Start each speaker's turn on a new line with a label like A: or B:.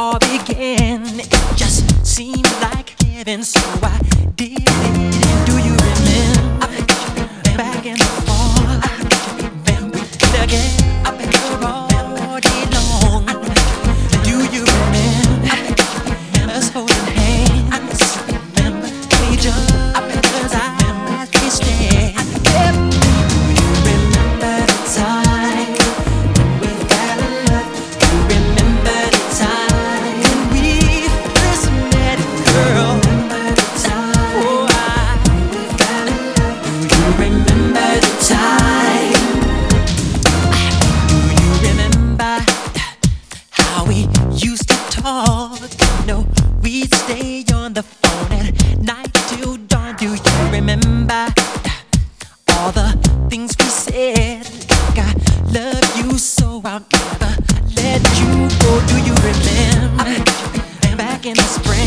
A: all began. It just seemed like heaven, so I did it. And do you remember back in the fall? Together all day long. Do you remember us holding hands? Remember each other's eyes we stared. Do you remember the time when we fell in love? Do you remember the time when we first met, girl? Oh, when we fell in love. Do you remember the time? Do you remember how we used to talk? No, we'd stay on the phone at night till dawn. Do you remember all the things we said? Like I love you so I'll never let you go. Do you remember back in the spring?